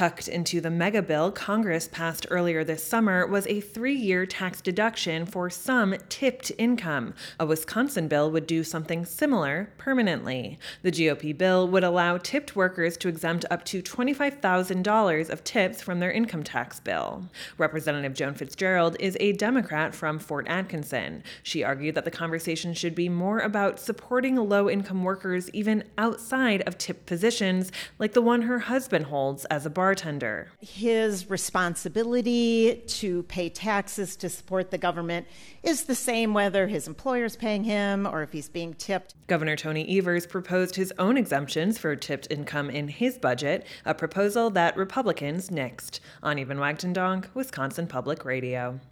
Tucked into the mega bill Congress passed earlier this summer was a 3-year tax deduction for some tipped income. A Wisconsin bill would do something similar permanently. The GOP bill would allow tipped workers to exempt up to $25,000 of tips from their income tax bill. Representative Joan Fitzgerald is a Democrat from Fort Atkinson. She argued that the conversation should be more about supporting low-income workers even outside of tipped positions, like the one her husband holds as a bartender. His responsibility to pay taxes to support the government is the same whether his employer's paying him or if he's being tipped. Governor Tony Evers proposed his own exemptions for tipped income in his budget, a proposal that Republicans nixed. Ani Van Wagtendonk, Wisconsin Public Radio.